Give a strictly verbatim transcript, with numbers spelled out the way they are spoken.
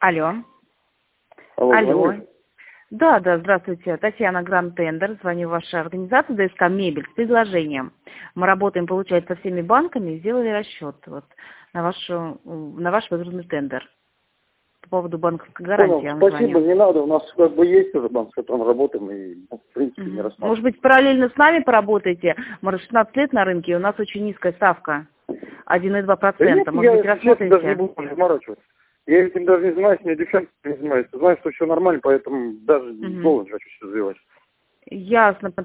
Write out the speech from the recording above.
Алло. Алло, Алло. звонишь? Да, да, здравствуйте. Татьяна Гранд Тендер. Звоню в вашу организацию ДСК Мебель с предложением. Мы работаем, получается, со всеми банками и сделали расчет вот, на, вашу, на ваш выигранный тендер. По поводу банковской гарантии Понял, я вам спасибо, звоню. не надо. У нас как бы есть уже банк, с которым работаем, и, ну, в принципе, не Мгм. рассматриваем. Может быть, параллельно с нами поработаете? Мы уже шестнадцать лет на рынке, и у нас очень низкая ставка. один и два Да нет, процента. Может я, быть, если честно, даже не рассмотрите? буду заморачиваться. Я этим даже не занимаюсь, мне девчонки не занимаются. Знаю, что все нормально, поэтому даже Мгм. голову не хочу сейчас развивать. Ясно.